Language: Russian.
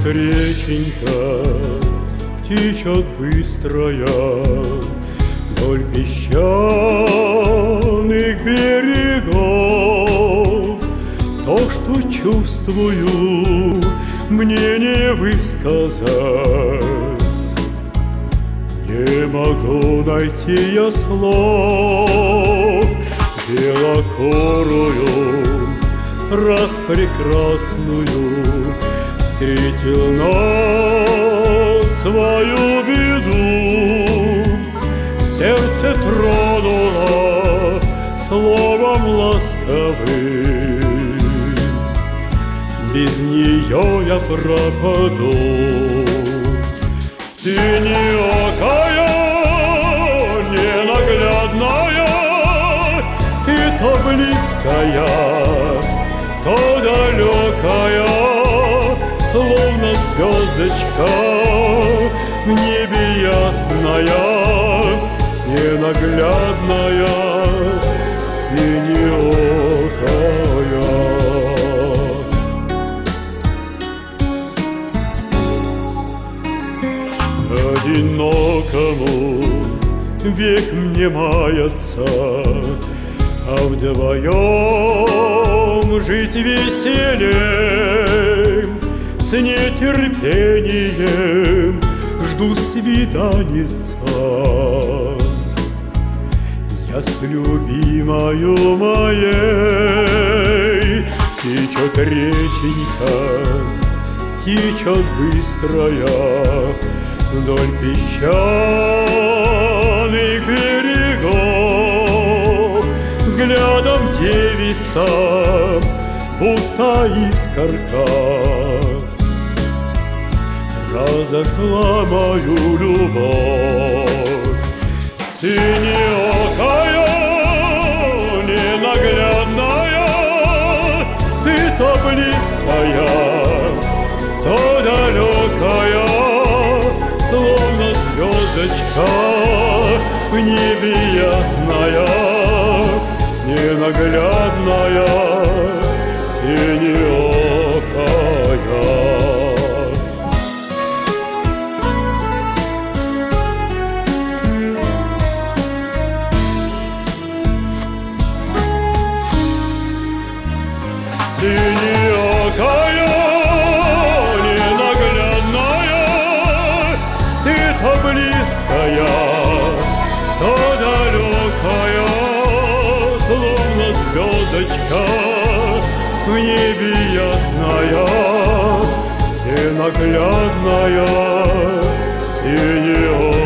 реченька течет быстрая вдоль песчаных берегов. То, что чувствую, мне не высказать. Не могу найти я слов. Белокурую, распрекрасную встретил на свою беду. Сердце тронуло словом ласковым. Без нее я пропаду. Синеокая, ненаглядная, ты то близкая, то далекая, словно звездочка в небе ясная, ненаглядная, синеокая. Одинокому век мне мается, а вдвоем жить веселей. С нетерпением жду свиданица. Я с любимою моей. Течет реченька, течет быстрая вдоль песчаных берегов. Взглядом девица, будто искорка, разожгла мою любовь. Синеокая, ненаглядная, ты то близкая, то далекая, словно звездочка в небе ясная, ненаглядная, синеокая. Синеокая, ненаглядная, ты то близкая, то далекая, словно звездочка в небе ясная, ненаглядная, синеокая.